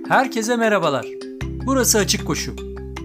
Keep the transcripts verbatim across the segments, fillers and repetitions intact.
Herkese merhabalar. Burası Açık Koşu.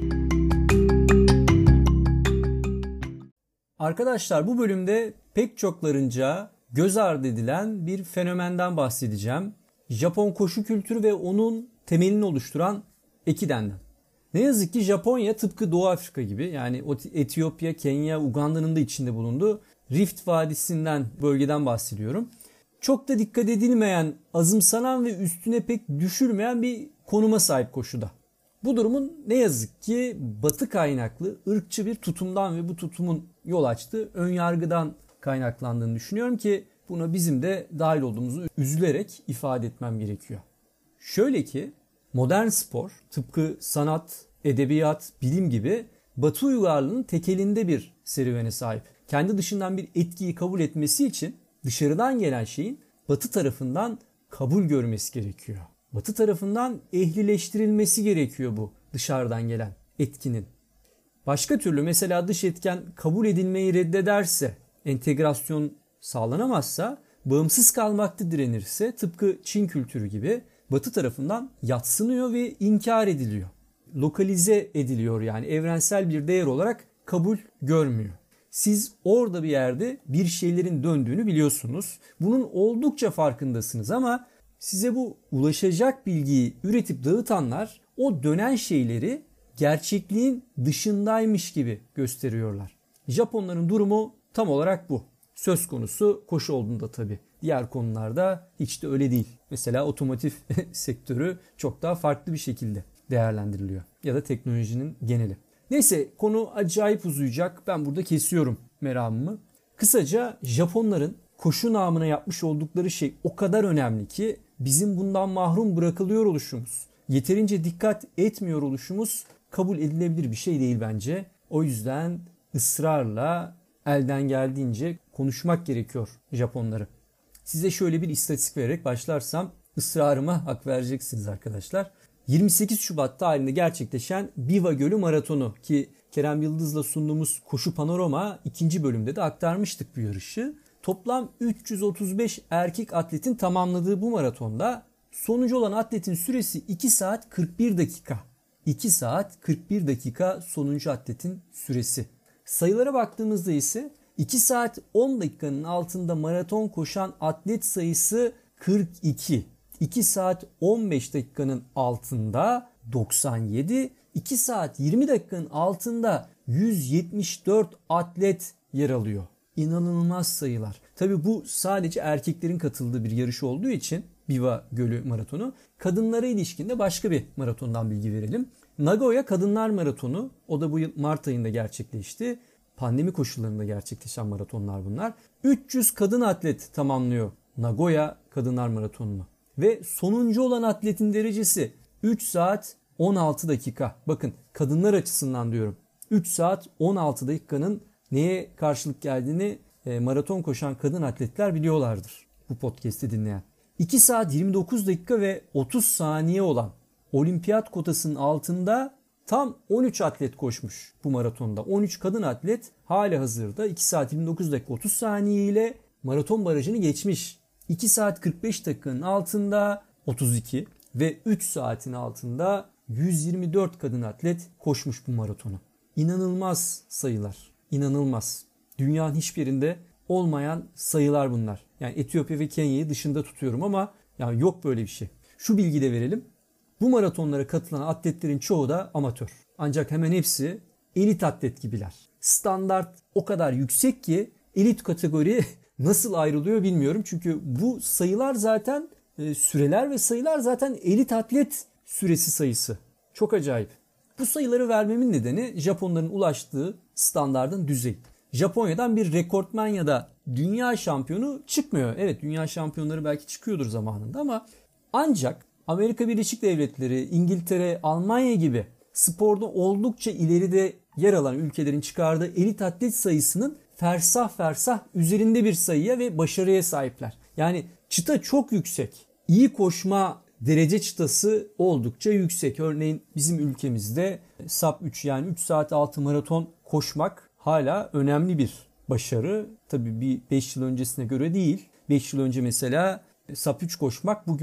Arkadaşlar, bu bölümde pek çoklarınca göz ardı edilen bir fenomenden bahsedeceğim. Japon koşu kültürü ve onun temelini oluşturan Ekiden'den. Ne yazık ki Japonya tıpkı Doğu Afrika gibi, yani Etiyopya, Kenya, Uganda'nın da içinde bulunduğu Rift Vadisi'nden, bölgeden bahsediyorum. Çok da dikkat edilmeyen, azımsanan ve üstüne pek düşülmeyen bir konuma sahip koşuda. Bu durumun ne yazık ki batı kaynaklı ırkçı bir tutumdan ve bu tutumun yol açtığı önyargıdan kaynaklandığını düşünüyorum ki buna bizim de dahil olduğumuzu üzülerek ifade etmem gerekiyor. Şöyle ki modern spor tıpkı sanat, edebiyat, bilim gibi batı uygarlığının tekelinde bir serüvene sahip. Kendi dışından bir etkiyi kabul etmesi için dışarıdan gelen şeyin batı tarafından kabul görmesi gerekiyor. Batı tarafından ehlileştirilmesi gerekiyor bu dışarıdan gelen etkinin. Başka türlü mesela dış etken kabul edilmeyi reddederse, entegrasyon sağlanamazsa, bağımsız kalmakta direnirse tıpkı Çin kültürü gibi batı tarafından yadsınıyor ve inkar ediliyor. Lokalize ediliyor, yani evrensel bir değer olarak kabul görmüyor. Siz orada bir yerde bir şeylerin döndüğünü biliyorsunuz. Bunun oldukça farkındasınız ama size bu ulaşacak bilgiyi üretip dağıtanlar o dönen şeyleri gerçekliğin dışındaymış gibi gösteriyorlar. Japonların durumu tam olarak bu. Söz konusu koşu olduğunda tabii. Diğer konularda hiç de öyle değil. Mesela otomotiv sektörü çok daha farklı bir şekilde değerlendiriliyor. Ya da teknolojinin geneli. Neyse, konu acayip uzayacak. Ben burada kesiyorum meramımı. Kısaca Japonların koşu namına yapmış oldukları şey o kadar önemli ki bizim bundan mahrum bırakılıyor oluşumuz, yeterince dikkat etmiyor oluşumuz kabul edilebilir bir şey değil bence. O yüzden ısrarla elden geldiğince konuşmak gerekiyor Japonları. Size şöyle bir istatistik vererek başlarsam ısrarıma hak vereceksiniz arkadaşlar. yirmi sekiz Şubat tarihinde gerçekleşen Biwa Gölü Maratonu, ki Kerem Yıldız'la sunduğumuz Koşu Panorama ikinci bölümde de aktarmıştık bu yarışı. Toplam üç yüz otuz beş erkek atletin tamamladığı bu maratonda sonucu olan atletin süresi iki saat kırk bir dakika. iki saat kırk bir dakika sonuncu atletin süresi. Sayılara baktığımızda ise iki saat on dakikanın altında maraton koşan atlet sayısı kırk iki. iki saat on beş dakikanın altında doksan yedi, iki saat yirmi dakikanın altında yüz yetmiş dört atlet yer alıyor. İnanılmaz sayılar. Tabii bu sadece erkeklerin katıldığı bir yarış olduğu için Biwa Gölü Maratonu. Kadınlara ilişkin de başka bir maratondan bilgi verelim. Nagoya Kadınlar Maratonu, o da bu yıl Mart ayında gerçekleşti. Pandemi koşullarında gerçekleşen maratonlar bunlar. üç yüz kadın atlet tamamlıyor Nagoya Kadınlar Maratonu'nu. Ve sonuncu olan atletin derecesi üç saat on altı dakika. Bakın, kadınlar açısından diyorum. üç saat on altı dakikanın neye karşılık geldiğini e, maraton koşan kadın atletler biliyorlardır bu podcast'i dinleyen. iki saat yirmi dokuz dakika ve otuz saniye olan olimpiyat kotasının altında tam on üç atlet koşmuş bu maratonda. on üç kadın atlet hali hazırda iki saat yirmi dokuz dakika otuz saniye ile maraton barajını geçmiş. iki saat kırk beş dakikanın altında otuz iki ve üç saatin altında yüz yirmi dört kadın atlet koşmuş bu maratonu. İnanılmaz sayılar. İnanılmaz. Dünyanın hiçbir yerinde olmayan sayılar bunlar. Yani Etiyopya ve Kenya'yı dışında tutuyorum ama yani yok böyle bir şey. Şu bilgi de verelim. Bu maratonlara katılan atletlerin çoğu da amatör. Ancak hemen hepsi elit atlet gibiler. Standart o kadar yüksek ki elit kategori nasıl ayrılıyor bilmiyorum. Çünkü bu sayılar zaten süreler ve sayılar zaten elit atlet süresi sayısı. Çok acayip. Bu sayıları vermemin nedeni Japonların ulaştığı standardın düzeyi. Japonya'dan bir rekortmen ya da dünya şampiyonu çıkmıyor. Evet, dünya şampiyonları belki çıkıyordur zamanında ama ancak Amerika Birleşik Devletleri, İngiltere, Almanya gibi sporda oldukça ileride yer alan ülkelerin çıkardığı elit atlet sayısının fersah fersah üzerinde bir sayıya ve başarıya sahipler. Yani çıta çok yüksek. İyi koşma derece çıtası oldukça yüksek. Örneğin bizim ülkemizde sub üç, yani üç saat altı maraton koşmak hala önemli bir başarı. Tabii bir beş yıl öncesine göre değil. beş yıl önce mesela sub üç koşmak bugünün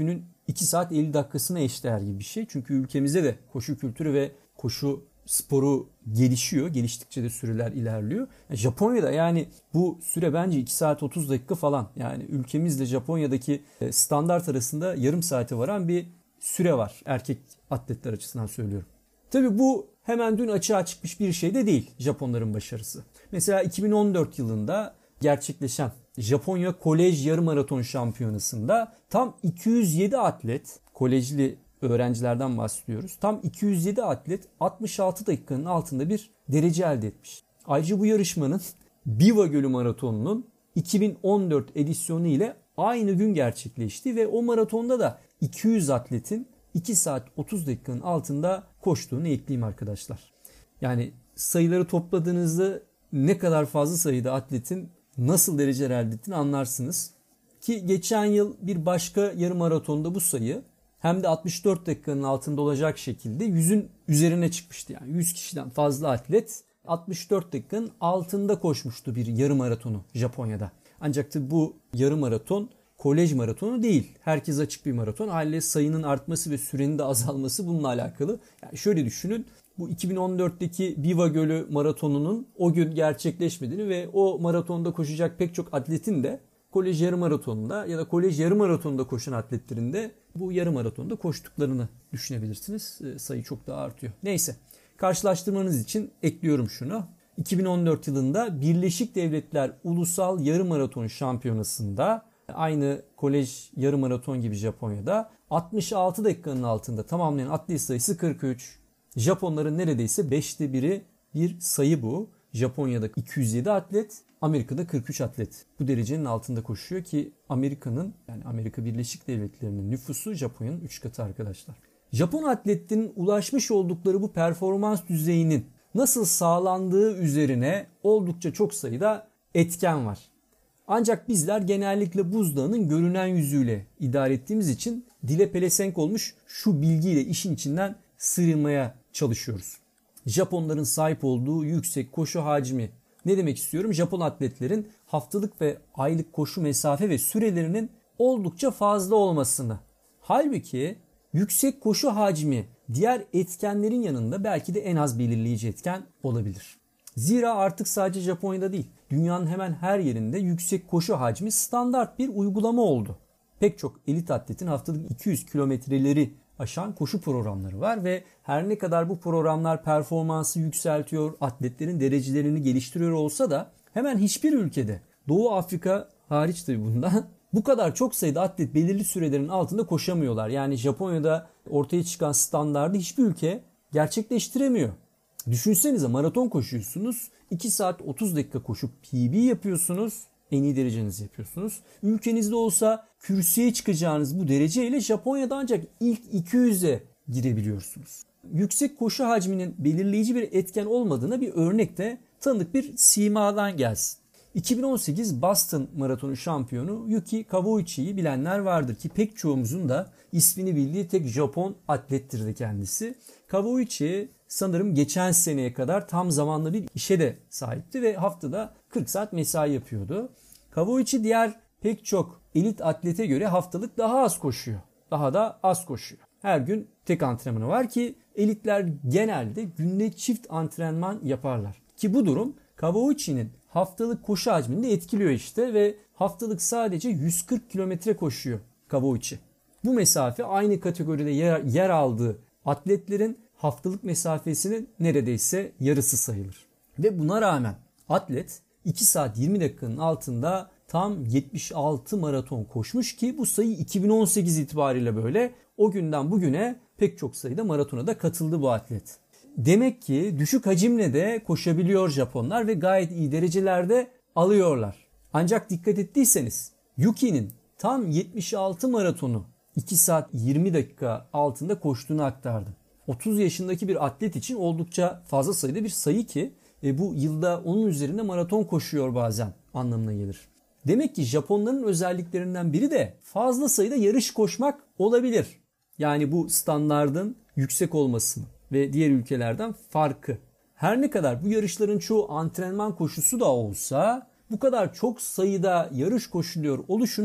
iki saat elli dakikasına eşdeğer gibi bir şey. Çünkü ülkemizde de koşu kültürü ve koşu sporu gelişiyor. Geliştikçe de süreler ilerliyor. Japonya'da yani bu süre bence iki saat otuz dakika falan. Yani ülkemizle Japonya'daki standart arasında yarım saate varan bir süre var. Erkek atletler açısından söylüyorum. Tabii bu hemen dün açığa çıkmış bir şey de değil Japonların başarısı. Mesela iki bin on dört yılında gerçekleşen Japonya Kolej Yarım Maraton Şampiyonası'nda tam iki yüz yedi atlet, kolejli öğrencilerden bahsediyoruz. Tam iki yüz yedi atlet altmış altı dakikanın altında bir derece elde etmiş. Ayrıca bu yarışmanın Biwa Gölü Maratonu'nun iki bin on dört edisyonu ile aynı gün gerçekleşti ve o maratonda da iki yüz atletin iki saat otuz dakikanın altında koştuğunu ekleyeyim arkadaşlar. Yani sayıları topladığınızda ne kadar fazla sayıda atletin nasıl dereceler elde ettiğini anlarsınız. Ki geçen yıl bir başka yarım maratonda bu sayı hem de altmış dört dakikanın altında olacak şekilde yüzün üzerine çıkmıştı. Yani yüz kişiden fazla atlet altmış dört dakikanın altında koşmuştu bir yarım maratonu Japonya'da. Ancak tabii bu yarım maraton kolej maratonu değil. Herkes açık bir maraton. Haliyle sayının artması ve sürenin de azalması bununla alakalı. Yani şöyle düşünün. Bu iki bin on dörtteki Biwa Gölü maratonunun o gün gerçekleşmediğini ve o maratonda koşacak pek çok atletin de kolej yarım maratonunda ya da kolej yarım maratonunda koşan atletlerin de bu yarım maratonda koştuklarını düşünebilirsiniz. Sayı çok daha artıyor. Neyse. Karşılaştırmanız için ekliyorum şunu. iki bin on dört yılında Birleşik Devletler Ulusal Yarım Maraton Şampiyonası'nda aynı kolej yarım maraton gibi Japonya'da altmış altı dakikanın altında tamamlayan atlet sayısı kırk üç. Japonların neredeyse beşte biri bir sayı bu. Japonya'da iki yüz yedi atlet, Amerika'da kırk üç atlet. Bu derecenin altında koşuyor ki Amerika'nın yani Amerika Birleşik Devletleri'nin nüfusu Japonya'nın üç katı arkadaşlar. Japon atletlerin ulaşmış oldukları bu performans düzeyinin nasıl sağlandığı üzerine oldukça çok sayıda etken var. Ancak bizler genellikle buzdağının görünen yüzüyle idare ettiğimiz için dile pelesenk olmuş şu bilgiyle işin içinden sıyrılmaya çalışıyoruz. Japonların sahip olduğu yüksek koşu hacmi. Ne demek istiyorum? Japon atletlerin haftalık ve aylık koşu mesafe ve sürelerinin oldukça fazla olmasını. Halbuki yüksek koşu hacmi diğer etkenlerin yanında belki de en az belirleyici etken olabilir. Zira artık sadece Japonya'da değil, dünyanın hemen her yerinde yüksek koşu hacmi standart bir uygulama oldu. Pek çok elit atletin haftalık iki yüz kilometreleri aşan koşu programları var ve her ne kadar bu programlar performansı yükseltiyor, atletlerin derecelerini geliştiriyor olsa da hemen hiçbir ülkede, Doğu Afrika hariç tabii bundan, bu kadar çok sayıda atlet belirli sürelerin altında koşamıyorlar. Yani Japonya'da ortaya çıkan standardı hiçbir ülke gerçekleştiremiyor. Düşünsenize maraton koşuyorsunuz, iki saat otuz dakika koşup P B yapıyorsunuz, en iyi derecenizi yapıyorsunuz. Ülkenizde olsa kürsüye çıkacağınız bu dereceyle Japonya'da ancak ilk iki yüze girebiliyorsunuz. Yüksek koşu hacminin belirleyici bir etken olmadığına bir örnek de tanıdık bir simadan gelsin. iki bin on sekiz Boston Maratonu şampiyonu Yuki Kawauchi'yi bilenler vardır ki pek çoğumuzun da ismini bildiği tek Japon atlettir de kendisi. Kawauchi sanırım geçen seneye kadar tam zamanlı bir işe de sahipti ve haftada kırk saat mesai yapıyordu. Kawauchi diğer pek çok elit atlete göre haftalık daha az koşuyor. Daha da az koşuyor. Her gün tek antrenmanı var ki elitler genelde günde çift antrenman yaparlar. Ki bu durum Kawauchi'nin haftalık koşu hacmini de etkiliyor işte ve haftalık sadece yüz kırk kilometre koşuyor Kawauchi. Bu mesafe aynı kategoride yer, yer aldığı atletlerin haftalık mesafesinin neredeyse yarısı sayılır. Ve buna rağmen atlet iki saat yirmi dakikanın altında tam yetmiş altı maraton koşmuş ki bu sayı iki bin on sekiz itibariyle böyle. O günden bugüne pek çok sayıda maratona da katıldı bu atlet. Demek ki düşük hacimle de koşabiliyor Japonlar ve gayet iyi derecelerde alıyorlar. Ancak dikkat ettiyseniz Yuki'nin tam yetmiş altı maratonu iki saat yirmi dakika altında koştuğunu aktardım. otuz yaşındaki bir atlet için oldukça fazla sayıda bir sayı ki e, bu yılda onun üzerinde maraton koşuyor bazen anlamına gelir. Demek ki Japonların özelliklerinden biri de fazla sayıda yarış koşmak olabilir. Yani bu standardın yüksek olmasını ve diğer ülkelerden farkı. Her ne kadar bu yarışların çoğu antrenman koşusu da olsa bu kadar çok sayıda yarış koşuluyor oluşunun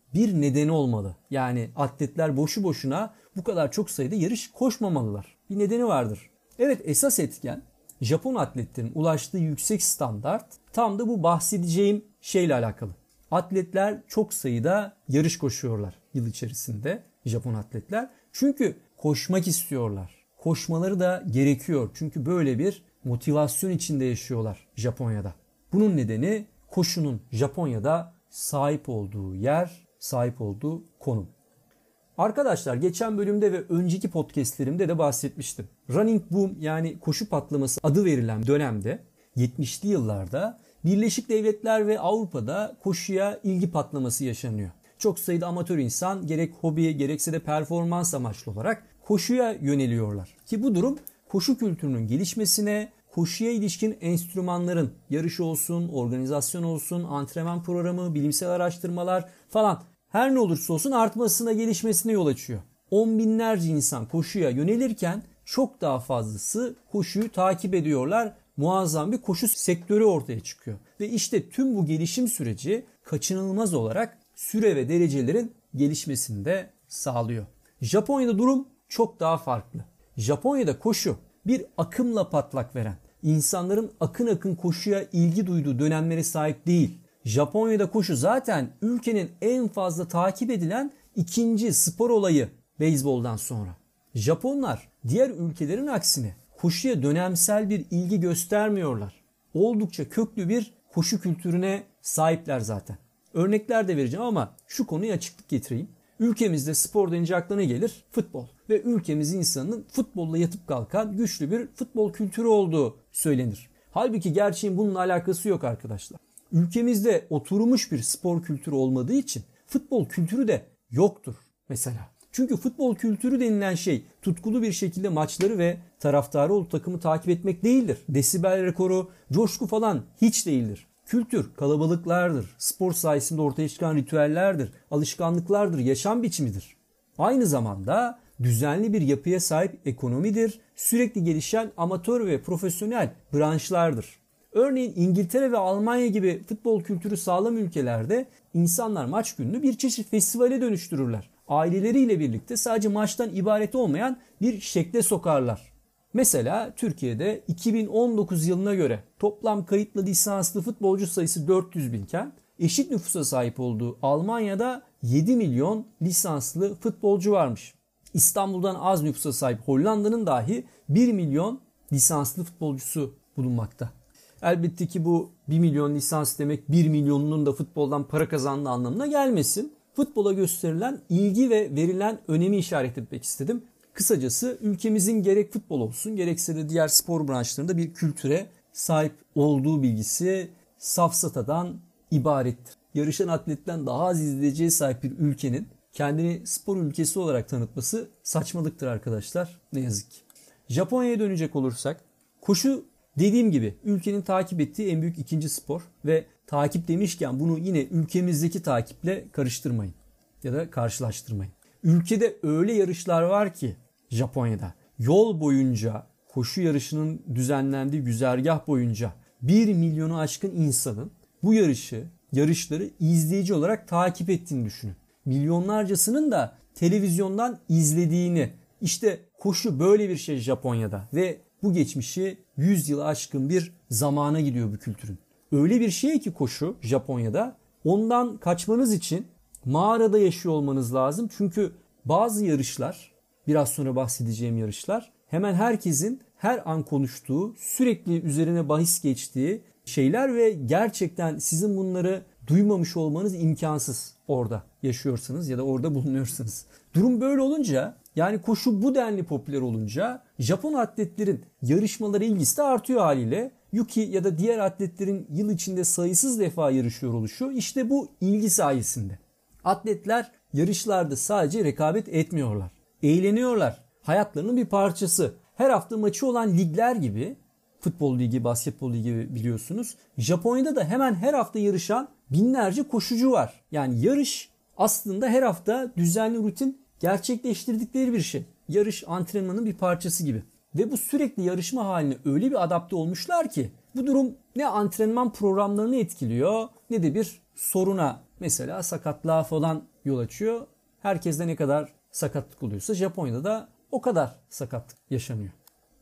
bir nedeni olmalı. Yani atletler boşu boşuna bu kadar çok sayıda yarış koşmamalılar. Bir nedeni vardır. Evet, esas etken Japon atletlerin ulaştığı yüksek standart tam da bu bahsedeceğim şeyle alakalı. Atletler çok sayıda yarış koşuyorlar yıl içerisinde, Japon atletler. Çünkü koşmak istiyorlar. Koşmaları da gerekiyor. Çünkü böyle bir motivasyon içinde yaşıyorlar Japonya'da. Bunun nedeni koşunun Japonya'da sahip olduğu yer, sahip olduğu konum. Arkadaşlar, geçen bölümde ve önceki podcastlerimde de bahsetmiştim. Running boom, yani koşu patlaması adı verilen dönemde yetmişli yıllarda Birleşik Devletler ve Avrupa'da koşuya ilgi patlaması yaşanıyor. Çok sayıda amatör insan gerek hobi gerekse de performans amaçlı olarak koşuya yöneliyorlar. Ki bu durum koşu kültürünün gelişmesine, koşuya ilişkin enstrümanların, yarış olsun, organizasyon olsun, antrenman programı, bilimsel araştırmalar falan her ne olursa olsun artmasına, gelişmesine yol açıyor. On binlerce insan koşuya yönelirken çok daha fazlası koşuyu takip ediyorlar. Muazzam bir koşu sektörü ortaya çıkıyor. Ve işte tüm bu gelişim süreci kaçınılmaz olarak süre ve derecelerin gelişmesini de sağlıyor. Japonya'da durum çok daha farklı. Japonya'da koşu bir akımla patlak veren, insanların akın akın koşuya ilgi duyduğu dönemlere sahip değil. Japonya'da koşu zaten ülkenin en fazla takip edilen ikinci spor olayı beyzboldan sonra. Japonlar diğer ülkelerin aksine koşuya dönemsel bir ilgi göstermiyorlar. Oldukça köklü bir koşu kültürüne sahipler zaten. Örnekler de vereceğim ama şu konuya açıklık getireyim. Ülkemizde spor denince aklına gelir futbol. Ve ülkemiz insanının futbolla yatıp kalkan güçlü bir futbol kültürü olduğu söylenir. Halbuki gerçeğin bununla alakası yok arkadaşlar. Ülkemizde oturmuş bir spor kültürü olmadığı için futbol kültürü de yoktur mesela. Çünkü futbol kültürü denilen şey tutkulu bir şekilde maçları ve taraftarı olduğu takımı takip etmek değildir. Desibel rekoru, coşku falan hiç değildir. Kültür kalabalıklardır, spor sayesinde ortaya çıkan ritüellerdir, alışkanlıklardır, yaşam biçimidir. Aynı zamanda düzenli bir yapıya sahip ekonomidir, sürekli gelişen amatör ve profesyonel branşlardır. Örneğin İngiltere ve Almanya gibi futbol kültürü sağlam ülkelerde insanlar maç gününü bir çeşit festivale dönüştürürler. Aileleriyle birlikte sadece maçtan ibaret olmayan bir şekle sokarlar. Mesela Türkiye'de iki bin on dokuz yılına göre toplam kayıtlı lisanslı futbolcu sayısı dört yüz binken eşit nüfusa sahip olduğu Almanya'da yedi milyon lisanslı futbolcu varmış. İstanbul'dan az nüfusa sahip Hollanda'nın dahi bir milyon lisanslı futbolcusu bulunmakta. Elbette ki bu bir milyon lisans demek bir milyonunun da futboldan para kazandığı anlamına gelmesin. Futbola gösterilen ilgi ve verilen önemi işaret etmek istedim. Kısacası ülkemizin gerek futbol olsun gerekse de diğer spor branşlarında bir kültüre sahip olduğu bilgisi safsatadan ibarettir. Yarışan atletten daha az izleyiciye sahip bir ülkenin kendini spor ülkesi olarak tanıtması saçmalıktır arkadaşlar. Ne yazık ki. Japonya'ya dönecek olursak koşu dediğim gibi ülkenin takip ettiği en büyük ikinci spor ve takip demişken bunu yine ülkemizdeki takiple karıştırmayın ya da karşılaştırmayın. Ülkede öyle yarışlar var ki Japonya'da yol boyunca koşu yarışının düzenlendiği güzergah boyunca bir milyonu aşkın insanın bu yarışı, yarışları izleyici olarak takip ettiğini düşünün. Milyonlarcasının da televizyondan izlediğini. İşte koşu böyle bir şey Japonya'da ve bu geçmişi yüz yılı aşkın bir zamana gidiyor bu kültürün. Öyle bir şey ki koşu Japonya'da, ondan kaçmanız için mağarada yaşıyor olmanız lazım. Çünkü bazı yarışlar, biraz sonra bahsedeceğim yarışlar, hemen herkesin her an konuştuğu, sürekli üzerine bahis geçtiği şeyler ve gerçekten sizin bunları duymamış olmanız imkansız orada yaşıyorsanız ya da orada bulunuyorsanız. Durum böyle olunca, yani koşu bu denli popüler olunca Japon atletlerin yarışmalara ilgisi de artıyor haliyle. Yuki ya da diğer atletlerin yıl içinde sayısız defa yarışıyor oluşu işte bu ilgi sayesinde. Atletler yarışlarda sadece rekabet etmiyorlar. Eğleniyorlar. Hayatlarının bir parçası. Her hafta maçı olan ligler gibi, futbol ligi, basketbol ligi biliyorsunuz. Japonya'da da hemen her hafta yarışan binlerce koşucu var. Yani yarış aslında her hafta düzenli rutin gerçekleştirdikleri bir şey. Yarış antrenmanın bir parçası gibi. Ve bu sürekli yarışma haline öyle bir adapte olmuşlar ki bu durum ne antrenman programlarını etkiliyor ne de bir soruna, mesela sakatlığa falan yol açıyor. Herkeste ne kadar sakatlık oluyorsa Japonya'da da o kadar sakatlık yaşanıyor.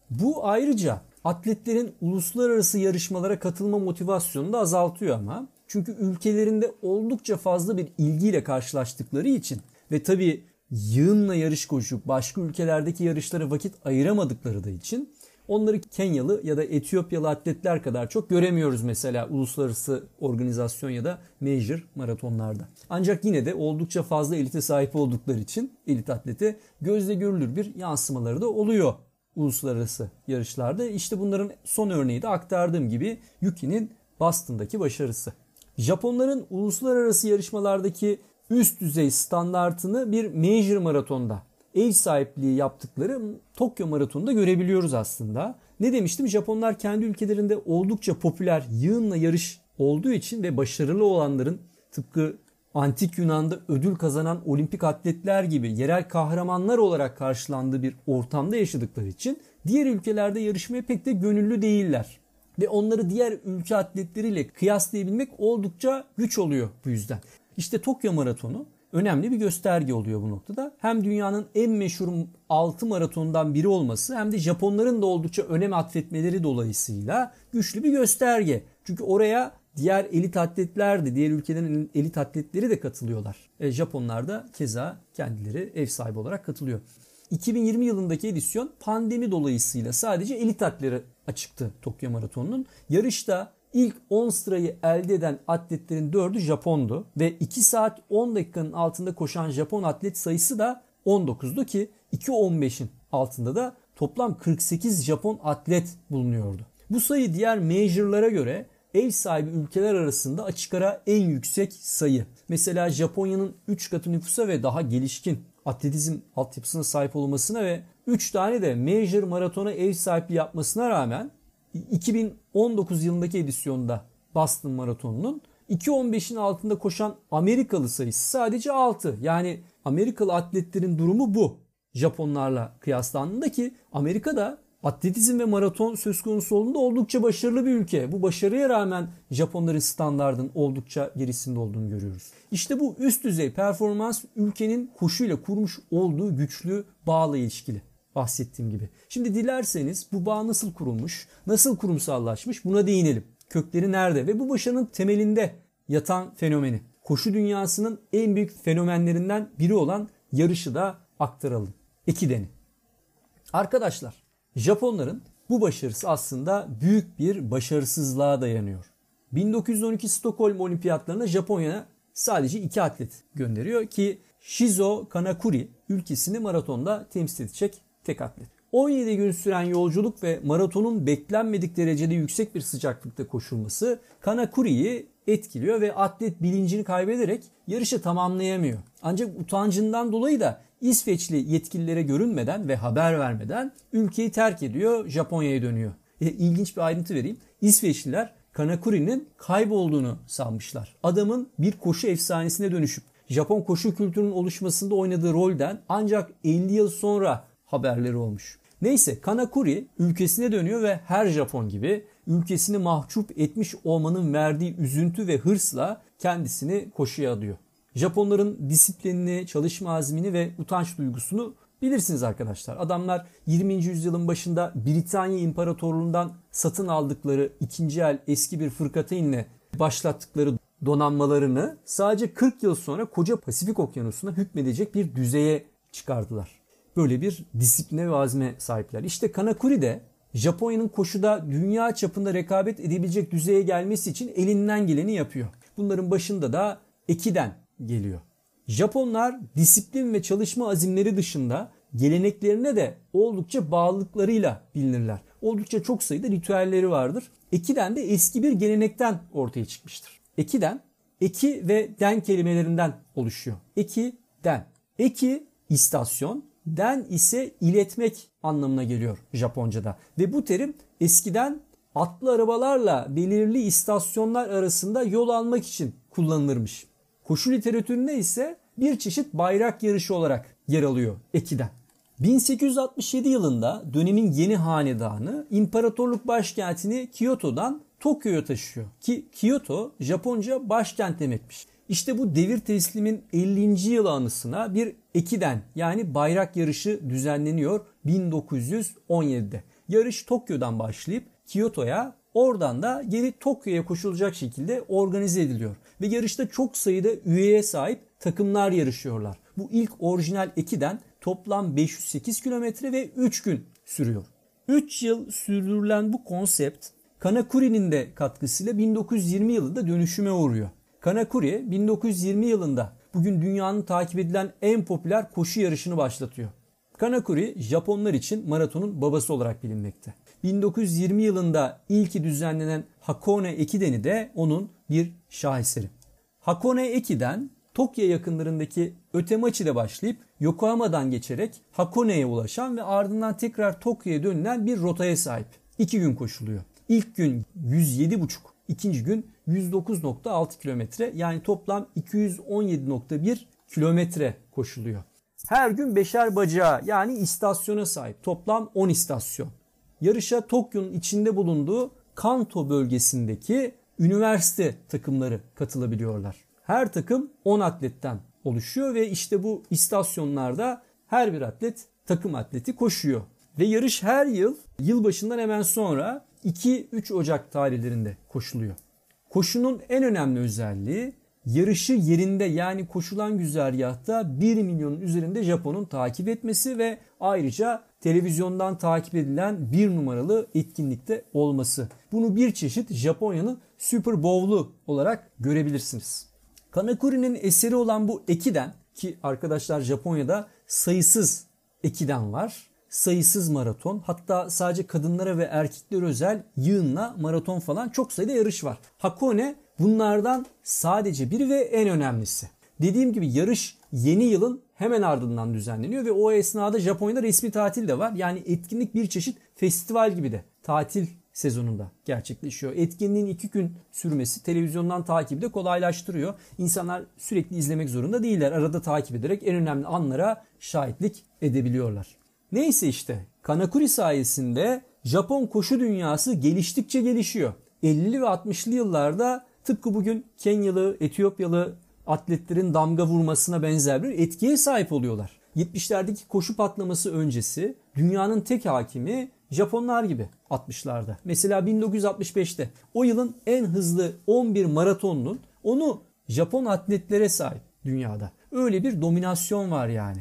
Bu ayrıca atletlerin uluslararası yarışmalara katılma motivasyonunu da azaltıyor ama. Çünkü ülkelerinde oldukça fazla bir ilgiyle karşılaştıkları için ve tabii yığınla yarış koşup başka ülkelerdeki yarışlara vakit ayıramadıkları da için onları Kenyalı ya da Etiyopyalı atletler kadar çok göremiyoruz mesela uluslararası organizasyon ya da major maratonlarda. Ancak yine de oldukça fazla elite sahip oldukları için elit atlete gözle görülür bir yansımaları da oluyor uluslararası yarışlarda. İşte bunların son örneği de aktardığım gibi Yuki'nin Boston'daki başarısı. Japonların uluslararası yarışmalardaki üst düzey standartını bir major maratonda ev sahipliği yaptıkları Tokyo Maratonu'nda görebiliyoruz aslında. Ne demiştim? Japonlar kendi ülkelerinde oldukça popüler yığınla yarış olduğu için ve başarılı olanların tıpkı Antik Yunan'da ödül kazanan olimpik atletler gibi yerel kahramanlar olarak karşılandığı bir ortamda yaşadıkları için diğer ülkelerde yarışmaya pek de gönüllü değiller. Ve onları diğer ülke atletleriyle kıyaslayabilmek oldukça güç oluyor bu yüzden. İşte Tokyo Maratonu önemli bir gösterge oluyor bu noktada. Hem dünyanın en meşhur altı maratonundan biri olması hem de Japonların da oldukça önem atfetmeleri dolayısıyla güçlü bir gösterge. Çünkü oraya diğer elit atletler de, diğer ülkelerin elit atletleri de katılıyorlar. E, Japonlar da keza kendileri ev sahibi olarak katılıyor. iki bin yirmi yılındaki edisyon pandemi dolayısıyla sadece elit atletleri açıktı Tokyo Maratonu'nun. Yarışta ilk on sırayı elde eden atletlerin dördü Japondu ve iki saat on dakikanın altında koşan Japon atlet sayısı da on dokuzdu ki iki on beşin altında da toplam kırk sekiz Japon atlet bulunuyordu. Bu sayı diğer majorlara göre ev sahibi ülkeler arasında açık ara en yüksek sayı. Mesela Japonya'nın üç katı nüfusa ve daha gelişkin atletizm altyapısına sahip olmasına ve üç tane de major maratona ev sahipliği yapmasına rağmen iki bin on dokuz yılındaki edisyonda Boston Maratonu'nun iki on beşin altında koşan Amerikalı sayısı sadece altı. Yani Amerikalı atletlerin durumu bu. Japonlarla kıyaslandığında ki Amerika'da atletizm ve maraton söz konusu olduğunda oldukça başarılı bir ülke. Bu başarıya rağmen Japonların standardının oldukça gerisinde olduğunu görüyoruz. İşte bu üst düzey performans ülkenin koşuyla kurmuş olduğu güçlü bağla ilişkili. Bahsettiğim gibi. Şimdi dilerseniz bu bağ nasıl kurulmuş, nasıl kurumsallaşmış buna değinelim. Kökleri nerede ve bu başarının temelinde yatan fenomeni, koşu dünyasının en büyük fenomenlerinden biri olan yarışı da aktaralım. Ekideni. Arkadaşlar, Japonların bu başarısı aslında büyük bir başarısızlığa dayanıyor. bin dokuz yüz on iki Stockholm Olimpiyatlarına Japonya'ya sadece iki atlet gönderiyor ki Shizo Kanakuri ülkesini maratonda temsil edecek tek atlet. on yedi gün süren yolculuk ve maratonun beklenmedik derecede yüksek bir sıcaklıkta koşulması Kanakuri'yi etkiliyor ve atlet bilincini kaybederek yarışı tamamlayamıyor. Ancak utancından dolayı da İsveçli yetkililere görünmeden ve haber vermeden ülkeyi terk ediyor, Japonya'ya dönüyor. E, ilginç bir ayrıntı vereyim. İsveçliler Kanakuri'nin kaybolduğunu sanmışlar. Adamın bir koşu efsanesine dönüşüp Japon koşu kültürünün oluşmasında oynadığı rolden ancak elli yıl sonra haberleri olmuş. Neyse Kanakuri ülkesine dönüyor ve her Japon gibi ülkesini mahcup etmiş olmanın verdiği üzüntü ve hırsla kendisini koşuya adıyor. Japonların disiplinini, çalışma azmini ve utanç duygusunu bilirsiniz arkadaşlar. Adamlar yirminci yüzyılın başında Britanya İmparatorluğundan satın aldıkları ikinci el eski bir fırkateynle başlattıkları donanmalarını sadece kırk yıl sonra koca Pasifik Okyanusu'na hükmedecek bir düzeye çıkardılar. Böyle bir disipline ve azme sahipler. İşte Kanakuri de Japonya'nın koşuda dünya çapında rekabet edebilecek düzeye gelmesi için elinden geleni yapıyor. Bunların başında da Ekiden geliyor. Japonlar disiplin ve çalışma azimleri dışında geleneklerine de oldukça bağlılıklarıyla bilinirler. Oldukça çok sayıda ritüelleri vardır. Ekiden de eski bir gelenekten ortaya çıkmıştır. Ekiden, eki ve den kelimelerinden oluşuyor. Eki, den. Eki, istasyon, den ise iletmek anlamına geliyor Japonca'da. Ve bu terim eskiden atlı arabalarla belirli istasyonlar arasında yol almak için kullanılırmış. Koşu literatüründe ise bir çeşit bayrak yarışı olarak yer alıyor Ekiden. bin sekiz yüz altmış yedi yılında dönemin yeni hanedanı imparatorluk başkentini Kyoto'dan Tokyo'ya taşıyor. Ki Kyoto Japonca başkent demekmiş. İşte bu devir teslimin ellinci yıl anısına bir Ekiden yani bayrak yarışı düzenleniyor bin dokuz yüz on yedide. Yarış Tokyo'dan başlayıp Kyoto'ya, oradan da geri Tokyo'ya koşulacak şekilde organize ediliyor. Ve yarışta çok sayıda üyeye sahip takımlar yarışıyorlar. Bu ilk orijinal Ekiden toplam beş yüz sekiz kilometre ve üç gün sürüyor. üç yıl sürdürülen bu konsept Kanakuri'nin de katkısıyla bin dokuz yüz yirmi yılında dönüşüme uğruyor. Kanakuri bin dokuz yüz yirmi yılında bugün dünyanın takip edilen en popüler koşu yarışını başlatıyor. Kanakuri Japonlar için maratonun babası olarak bilinmekte. bin dokuz yüz yirmi yılında ilki düzenlenen Hakone Ekiden'i de onun bir şaheseri. Hakone Ekiden Tokyo yakınlarındaki Ötemachi'de başlayıp Yokohama'dan geçerek Hakone'ye ulaşan ve ardından tekrar Tokyo'ya dönülen bir rotaya sahip. İki gün koşuluyor. İlk gün yüz yedi buçuk, ikinci gün yüz dokuz nokta altı kilometre, yani toplam iki yüz on yedi nokta bir kilometre koşuluyor. Her gün beşer bacağı yani istasyona sahip, toplam on istasyon. Yarışa Tokyo'nun içinde bulunduğu Kanto bölgesindeki üniversite takımları katılabiliyorlar. Her takım on atletten oluşuyor ve işte bu istasyonlarda her bir atlet takım atleti koşuyor. Ve yarış her yıl yılbaşından hemen sonra iki üç Ocak tarihlerinde koşuluyor. Koşunun en önemli özelliği yarışı yerinde yani koşulan güzergahta bir milyonun üzerinde Japon'un takip etmesi ve ayrıca televizyondan takip edilen bir numaralı etkinlikte olması. Bunu bir çeşit Japonya'nın Super Bowl'u olarak görebilirsiniz. Kanakuri'nin eseri olan bu Ekiden, ki arkadaşlar Japonya'da sayısız Ekiden var, sayısız maraton, hatta sadece kadınlara ve erkeklere özel yığınla maraton falan çok sayıda yarış var. Hakone bunlardan sadece biri ve en önemlisi. Dediğim gibi yarış yeni yılın hemen ardından düzenleniyor ve o esnada Japonya'da resmi tatil de var. Yani etkinlik bir çeşit festival gibi de tatil sezonunda gerçekleşiyor. Etkinliğin iki gün sürmesi televizyondan takibi de kolaylaştırıyor. İnsanlar sürekli izlemek zorunda değiller. Arada takip ederek en önemli anlara şahitlik edebiliyorlar. Neyse işte Kanakuri sayesinde Japon koşu dünyası geliştikçe gelişiyor. ellili ve altmışlı yıllarda tıpkı bugün Kenyalı, Etiyopyalı atletlerin damga vurmasına benzer bir etkiye sahip oluyorlar. yetmişlerdeki koşu patlaması öncesi dünyanın tek hakimi Japonlar gibi altmışlarda. Mesela bin dokuz yüz altmış beşte o yılın en hızlı on bir maratonunun onu Japon atletlere sahip dünyada. Öyle bir dominasyon var yani.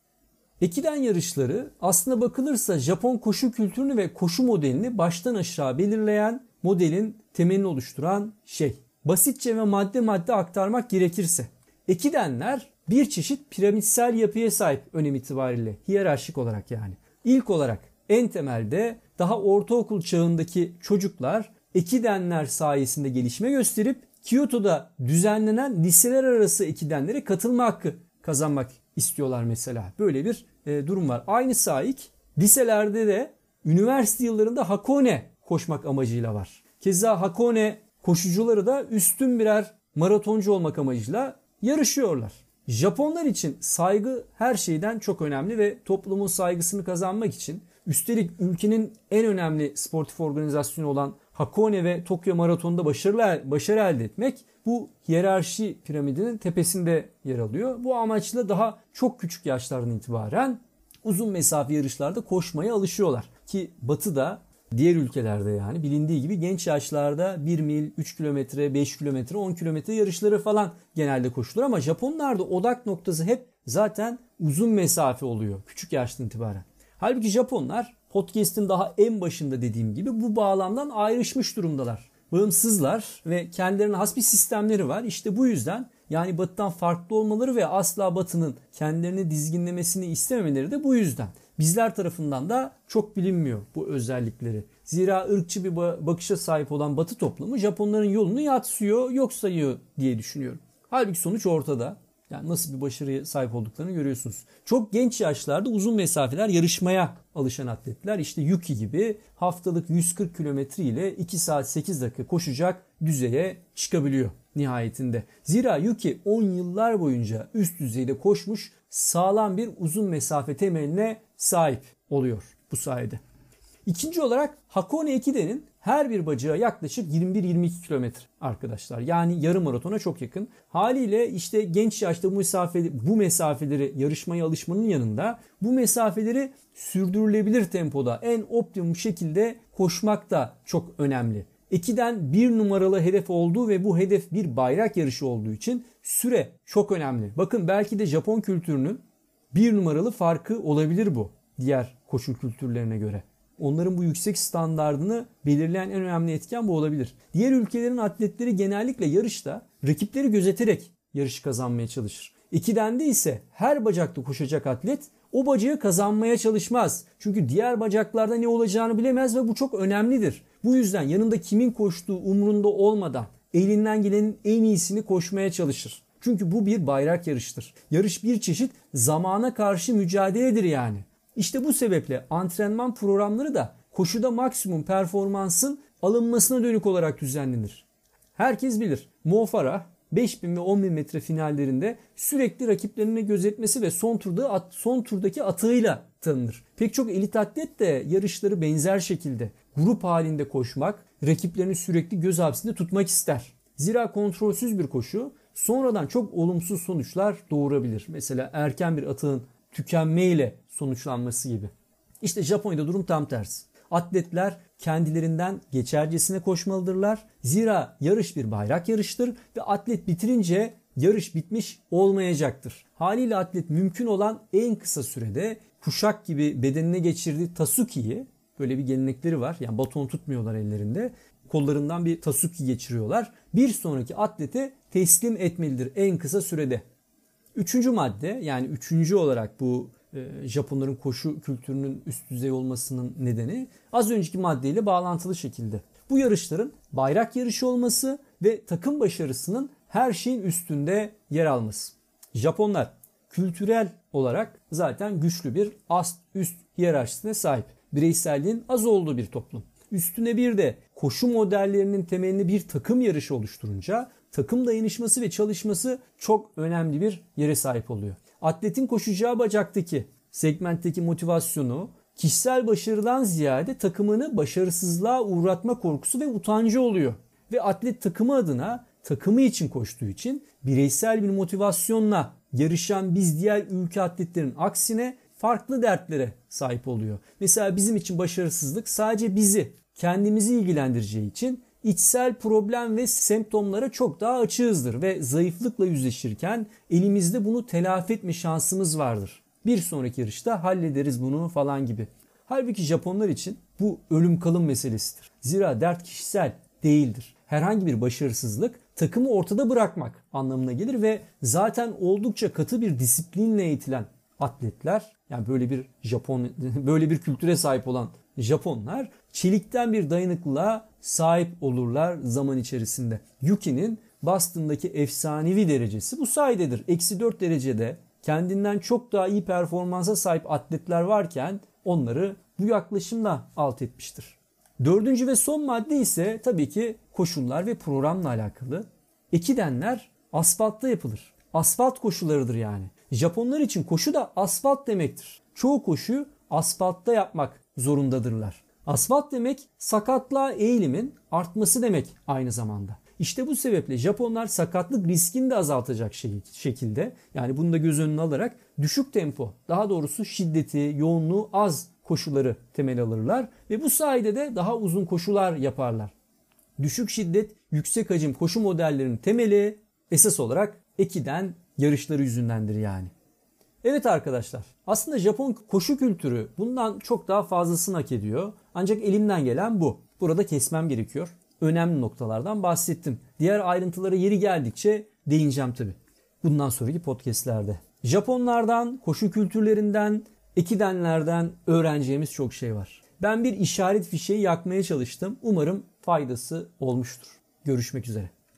Ekiden yarışları aslına bakılırsa Japon koşu kültürünü ve koşu modelini baştan aşağı belirleyen, modelin temelini oluşturan şey. Basitçe ve madde madde aktarmak gerekirse Ekidenler bir çeşit piramitsel yapıya sahip önem itibariyle, hiyerarşik olarak yani. İlk olarak en temelde daha ortaokul çağındaki çocuklar Ekidenler sayesinde gelişme gösterip Kyoto'da düzenlenen liseler arası Ekidenlere katılma hakkı kazanmak istiyorlar mesela. Böyle bir e, durum var. Aynı saik liselerde de üniversite yıllarında Hakone koşmak amacıyla var. Keza Hakone koşucuları da üstün birer maratoncu olmak amacıyla yarışıyorlar. Japonlar için saygı her şeyden çok önemli ve toplumun saygısını kazanmak için, üstelik ülkenin en önemli sportif organizasyonu olan Hakone ve Tokyo Maratonu'nda başarı, başarı elde etmek bu hiyerarşi piramidinin tepesinde yer alıyor. Bu amaçla daha çok küçük yaşlardan itibaren uzun mesafe yarışlarda koşmaya alışıyorlar. Ki Batı'da, diğer ülkelerde yani bilindiği gibi genç yaşlarda bir mil, üç kilometre, beş kilometre, on kilometre yarışları falan genelde koşulur. Ama Japonlarda odak noktası hep zaten uzun mesafe oluyor küçük yaştan itibaren. Halbuki Japonlar podcast'in daha en başında dediğim gibi bu bağlamdan ayrışmış durumdalar. Bağımsızlar ve kendilerine has bir sistemleri var. İşte bu yüzden, yani Batı'dan farklı olmaları ve asla Batı'nın kendilerini dizginlemesini istememeleri de bu yüzden. Bizler tarafından da çok bilinmiyor bu özellikleri. Zira ırkçı bir bakışa sahip olan Batı toplumu Japonların yolunu yadsıyor, yok sayıyor diye düşünüyorum. Halbuki sonuç ortada. Yani nasıl bir başarıya sahip olduklarını görüyorsunuz. Çok genç yaşlarda uzun mesafeler yarışmaya alışan atletler, işte Yuki gibi haftalık yüz kırk kilometre ile iki saat sekiz dakika koşacak düzeye çıkabiliyor nihayetinde. Zira Yuki on yıllar boyunca üst düzeyde koşmuş, sağlam bir uzun mesafe temeline sahip oluyor bu sayede. İkinci olarak Hakone Ekiden'in Her bir bacağı yaklaşık yirmi bir yirmi iki kilometre arkadaşlar. Yani yarım maratona çok yakın. Haliyle işte genç yaşta bu mesafe, bu mesafeleri yarışmaya alışmanın yanında bu mesafeleri sürdürülebilir tempoda en optimum şekilde koşmak da çok önemli. ikiden bir numaralı hedef olduğu ve bu hedef bir bayrak yarışı olduğu için süre çok önemli. Bakın belki de Japon kültürünün bir numaralı farkı olabilir bu diğer koşu kültürlerine göre. Onların bu yüksek standardını belirleyen en önemli etken bu olabilir. Diğer ülkelerin atletleri genellikle yarışta rakipleri gözeterek yarışı kazanmaya çalışır. ikidende ise her bacakta koşacak atlet o bacağı kazanmaya çalışmaz. Çünkü diğer bacaklarda ne olacağını bilemez ve bu çok önemlidir. Bu yüzden yanında kimin koştuğu umrunda olmadan elinden gelenin en iyisini koşmaya çalışır. Çünkü bu bir bayrak yarıştır. Yarış bir çeşit zamana karşı mücadeledir yani. İşte bu sebeple antrenman programları da koşuda maksimum performansın alınmasına dönük olarak düzenlenir. Herkes bilir. Mo Farah beş bin ve on bin metre finallerinde sürekli rakiplerini gözetmesi ve son turda son turdaki atığıyla tanınır. Pek çok elit atlet de yarışları benzer şekilde grup halinde koşmak, rakiplerini sürekli göz hapsinde tutmak ister. Zira kontrolsüz bir koşu sonradan çok olumsuz sonuçlar doğurabilir. Mesela erken bir atığın tükenmeyle sonuçlanması gibi. İşte Japonya'da durum tam tersi. Atletler kendilerinden geçercesine koşmalıdırlar. Zira yarış bir bayrak yarıştır ve atlet bitirince yarış bitmiş olmayacaktır. Haliyle atlet mümkün olan en kısa sürede kuşak gibi bedenine geçirdiği tasuki'yi, böyle bir gelenekleri var. Yani baton tutmuyorlar ellerinde. Kollarından bir tasuki geçiriyorlar. Bir sonraki atlete teslim etmelidir en kısa sürede. Üçüncü madde, yani üçüncü olarak bu e, Japonların koşu kültürünün üst düzey olmasının nedeni az önceki maddeyle bağlantılı şekilde. Bu yarışların bayrak yarışı olması ve takım başarısının her şeyin üstünde yer alması. Japonlar kültürel olarak zaten güçlü bir ast-üst hiyerarşisine sahip. Bireyselliğin az olduğu bir toplum. Üstüne bir de koşu modellerinin temelini bir takım yarışı oluşturunca takım dayanışması ve çalışması çok önemli bir yere sahip oluyor. Atletin koşacağı bacaktaki segmentteki motivasyonu kişisel başarıdan ziyade takımını başarısızlığa uğratma korkusu ve utancı oluyor. Ve atlet takımı adına, takımı için koştuğu için bireysel bir motivasyonla yarışan biz diğer ülke atletlerin aksine farklı dertlere sahip oluyor. Mesela bizim için başarısızlık sadece bizi, kendimizi ilgilendireceği için içsel problem ve semptomlara çok daha açığızdır ve zayıflıkla yüzleşirken elimizde bunu telafi etme şansımız vardır. Bir sonraki yarışta hallederiz bunu falan gibi. Halbuki Japonlar için bu ölüm kalım meselesidir. Zira dert kişisel değildir. Herhangi bir başarısızlık takımı ortada bırakmak anlamına gelir ve zaten oldukça katı bir disiplinle eğitilen atletler, yani böyle bir Japon böyle bir kültüre sahip olan Japonlar çelikten bir dayanıklılığa sahip olurlar zaman içerisinde. Yuki'nin Boston'daki efsanevi derecesi bu sayede. Eksi dört derecede kendinden çok daha iyi performansa sahip atletler varken onları bu yaklaşımla alt etmiştir. Dördüncü ve son madde ise tabii ki koşullar ve programla alakalı. Ekidenler asfaltta yapılır. Asfalt koşularıdır yani. Japonlar için koşu da asfalt demektir. Çoğu koşuyu asfaltta yapmak zorundadırlar. Asfalt demek sakatlığa eğilimin artması demek aynı zamanda. İşte bu sebeple Japonlar sakatlık riskini de azaltacak şey, şekilde, yani bunu da göz önüne alarak düşük tempo, daha doğrusu şiddeti, yoğunluğu az koşuları temel alırlar ve bu sayede de daha uzun koşular yaparlar. Düşük şiddet, yüksek hacim koşu modellerinin temeli esas olarak ekiden yarışları yüzündendir yani. Evet arkadaşlar, aslında Japon koşu kültürü bundan çok daha fazlasını hak ediyor. Ancak elimden gelen bu. Burada kesmem gerekiyor. Önemli noktalardan bahsettim. Diğer ayrıntılara yeri geldikçe değineceğim tabii. Bundan sonraki podcastlerde. Japonlardan, koşu kültürlerinden, ekidenlerden öğreneceğimiz çok şey var. Ben bir işaret fişeği yakmaya çalıştım. Umarım faydası olmuştur. Görüşmek üzere.